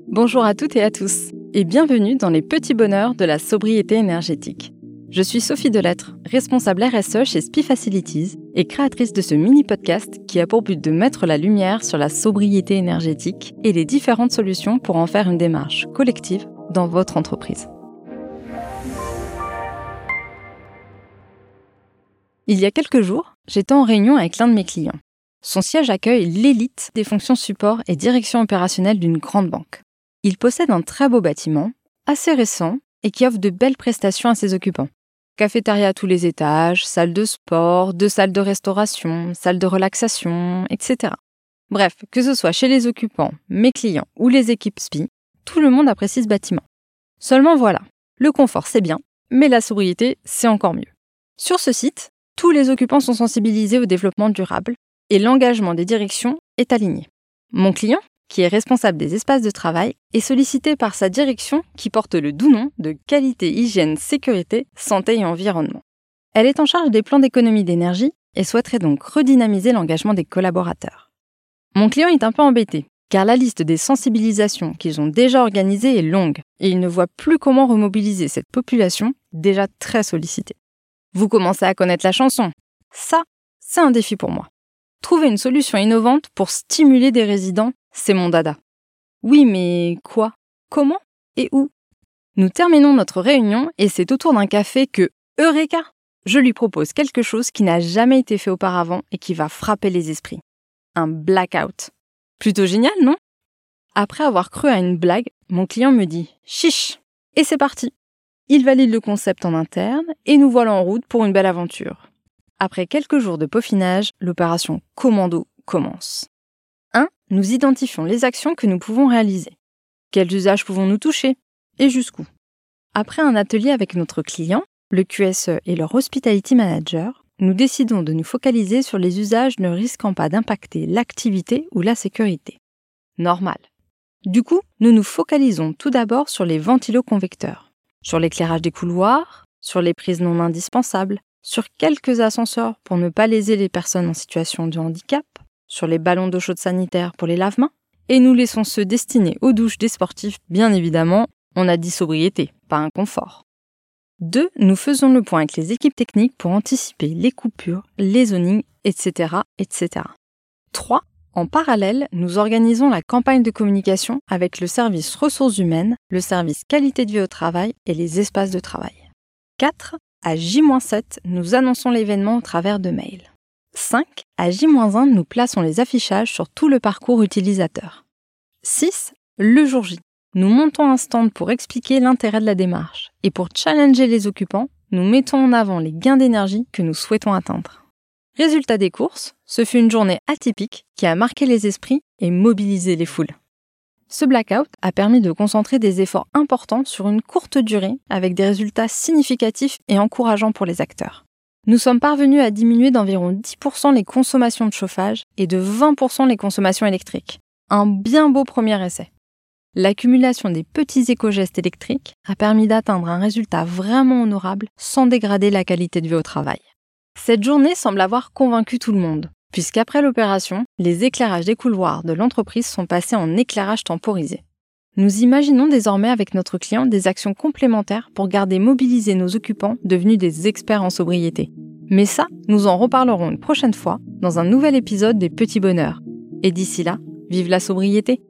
Bonjour à toutes et à tous, et bienvenue dans les petits bonheurs de la sobriété énergétique. Je suis Sophie Delettre, responsable RSE chez SPI Facilities et créatrice de ce mini-podcast qui a pour but de mettre la lumière sur la sobriété énergétique et les différentes solutions pour en faire une démarche collective dans votre entreprise. Il y a quelques jours, j'étais en réunion avec l'un de mes clients. Son siège accueille l'élite des fonctions support et direction opérationnelle d'une grande banque. Il possède un très beau bâtiment, assez récent, et qui offre de belles prestations à ses occupants. Cafétéria à tous les étages, salle de sport, 2 salles de restauration, salle de relaxation, etc. Bref, que ce soit chez les occupants, mes clients ou les équipes SPI, tout le monde apprécie ce bâtiment. Seulement voilà, le confort c'est bien, mais la sobriété c'est encore mieux. Sur ce site, tous les occupants sont sensibilisés au développement durable et l'engagement des directions est aligné. Mon client, qui est responsable des espaces de travail, est sollicité par sa direction qui porte le doux nom de qualité, hygiène, sécurité, santé et environnement. Elle est en charge des plans d'économie d'énergie et souhaiterait donc redynamiser l'engagement des collaborateurs. Mon client est un peu embêté, car la liste des sensibilisations qu'ils ont déjà organisées est longue et il ne voit plus comment remobiliser cette population déjà très sollicitée. Vous commencez à connaître la chanson. Ça, c'est un défi pour moi. Trouver une solution innovante pour stimuler des résidents, c'est mon dada. Oui, mais quoi ? Comment ? Et où ? Nous terminons notre réunion et c'est autour d'un café que, eureka ! Je lui propose quelque chose qui n'a jamais été fait auparavant et qui va frapper les esprits. Un blackout. Plutôt génial, non ? Après avoir cru à une blague, mon client me dit « chiche !» Et c'est parti. Il valide le concept en interne et nous voilà en route pour une belle aventure. Après quelques jours de peaufinage, l'opération commando commence. 1. Nous identifions les actions que nous pouvons réaliser. Quels usages pouvons-nous toucher ? Et jusqu'où ? Après un atelier avec notre client, le QSE et leur Hospitality Manager, nous décidons de nous focaliser sur les usages ne risquant pas d'impacter l'activité ou la sécurité. Normal. Du coup, nous nous focalisons tout d'abord sur les ventiloconvecteurs, sur l'éclairage des couloirs, sur les prises non indispensables, sur quelques ascenseurs pour ne pas léser les personnes en situation de handicap, sur les ballons d'eau chaude sanitaire pour les lave-mains, et nous laissons ceux destinés aux douches des sportifs, bien évidemment, on a dit sobriété, pas un confort. 2. Nous faisons le point avec les équipes techniques pour anticiper les coupures, les zonings, etc., etc. 3. En parallèle, nous organisons la campagne de communication avec le service ressources humaines, le service qualité de vie au travail et les espaces de travail. 4. À J-7, nous annonçons l'événement au travers de mails. 5. À J-1, nous plaçons les affichages sur tout le parcours utilisateur. 6. Le jour J, nous montons un stand pour expliquer l'intérêt de la démarche. Et pour challenger les occupants, nous mettons en avant les gains d'énergie que nous souhaitons atteindre. Résultat des courses, ce fut une journée atypique qui a marqué les esprits et mobilisé les foules. Ce blackout a permis de concentrer des efforts importants sur une courte durée avec des résultats significatifs et encourageants pour les acteurs. Nous sommes parvenus à diminuer d'environ 10% les consommations de chauffage et de 20% les consommations électriques. Un bien beau premier essai. L'accumulation des petits éco-gestes électriques a permis d'atteindre un résultat vraiment honorable sans dégrader la qualité de vie au travail. Cette journée semble avoir convaincu tout le monde, puisqu'après l'opération, les éclairages des couloirs de l'entreprise sont passés en éclairage temporisé. Nous imaginons désormais avec notre client des actions complémentaires pour garder mobilisés nos occupants devenus des experts en sobriété. Mais ça, nous en reparlerons une prochaine fois dans un nouvel épisode des Petits Bonheurs. Et d'ici là, vive la sobriété!